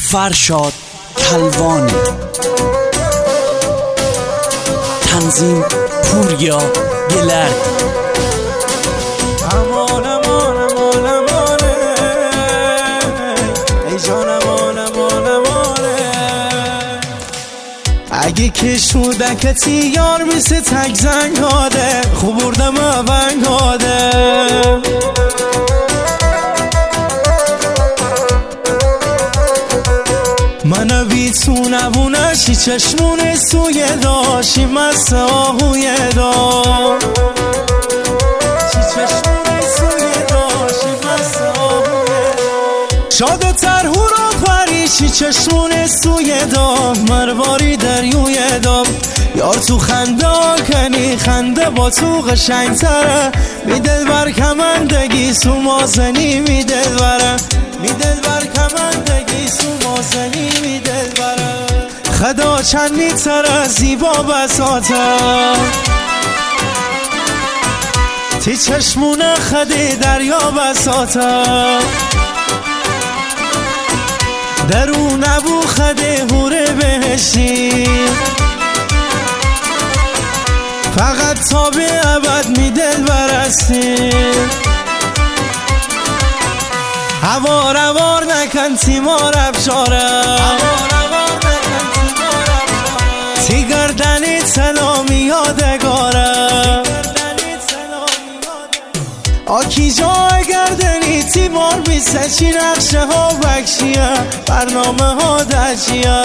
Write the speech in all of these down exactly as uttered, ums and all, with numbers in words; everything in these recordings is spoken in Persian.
فرشاد کلوانی، تنظیم پوریا گلرد. امان امان امان امانه ای جان امان امان امانه. اگه کشودکتی یار مثل تک زنگ هاده خوب بردم اونگ هاده. منو بیتونه بونشی چشمونه سوی داشی مست آهوی دا چی چشمونه سوی داشی مست آهوی دا. شاد ترهو را پریشی چشمونه سوی دا مرواری دریوی دا. یار تو خنده کنی خنده با تو قشنگ تره. می دل بر کمندگی سو مازنی می دل بره. می دل بر کمندگی سو مازنی می دل بره. خدا چندی تره زیبا بساته تی چشمونه خدی دریا بساته. درو نبو خدی هوره بهشی فقط تا به ابد می دل برستی. هوار هوار نکن تیمار افشاره تی گردنی سلامی یادگاره. آکی جا گردنی تیمار بیسته چی نقشه ها بکشیه برنامه ها دجیه.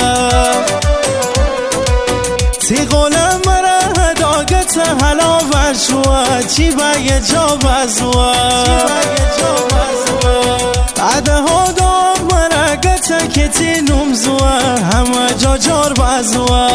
تی قولم مره هداگت حلا برشوه چی بگه جا بزوه بعده ها دام مرگت که تی نمزوه همه جا جار بزوه.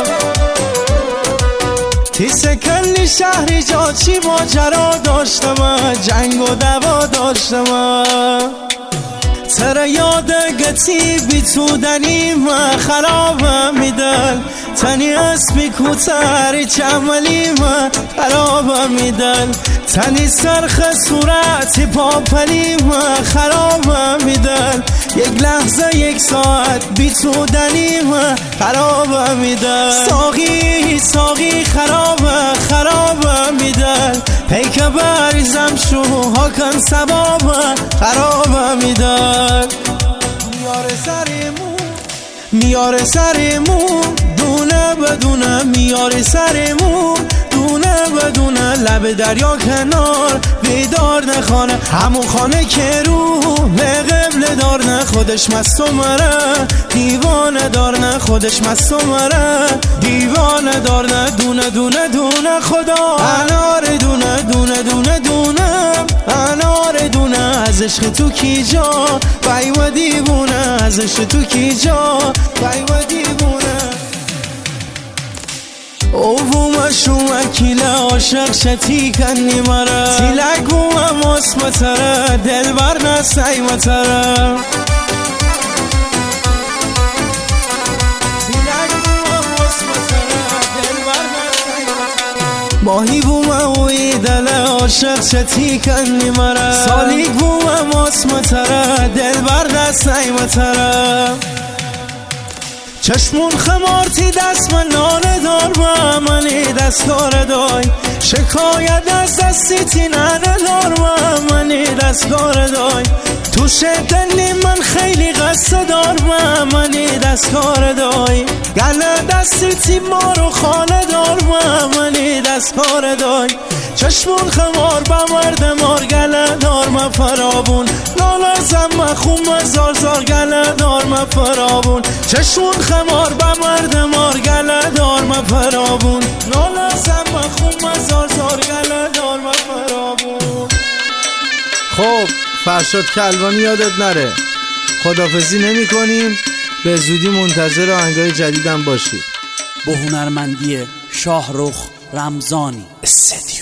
تی سکلی شهری جا چی ماجرا داشتم جنگ و دوا داشتم. تر یاد گتی بی تو دنیم خرابم میدل تنی اسبی کوتری چملیم خرابم میدل. تنی سرخ صورتی پاپلیم خرابم میدل. یک لحظه یک ساعت بی تو دنیم خرابم میدل. ساقی ساقی خرابه خرابم میدل. پیک بریزم شوها کن سباب خرابم میدل. میاره سریمون میاره سریمون دونه بدونه میاره سریمون دونه بدونه. لب دریا کنار بیدار نخانه همون خانه که رو به قبل دار نه. خودش مست و مره دیوانه دار نه. خودش مست و مره دیوانه دار نه. دونه دونه دونه خدا انار دونه دونه دونه دونه انار دونه. از عشق تو کی جا بای و دیوونه. از عشق تو کی جا بای و دیوونه. اووم شوم کیل عاشق شتی کنی مرا تیلگوم اسمتره دل بر نسای متره. ماهی بوم اوی دل عاشق شتی کنی مرا سالیگ بوم اسمتره دل بر نسای متره. چشمون خمارتی دست من نانه دار با منی دستگار دای. شکایت از دستی تی ننه دار با منی دستگار دای. تو شدلی من خیلی قصه دار با منی دستگار دای. گله دستی تی مارو خانه دار با منی دستگار دای. چشمون خمار با مرد مار گله دار ما فرابون. نالازم مخوم زار زار گله دار ما فرابون. چشمون خمار با مرد مار گله دار ما فرابون. نالازم مخوم زار زار گله دار ما فرابون. خب فرشاد کلوانی یادت نره. خدافزی نمی کنیم. به زودی منتظر آهنگای جدیدم باشید. با هنرمندی شاهرخ رمضانی استدیو.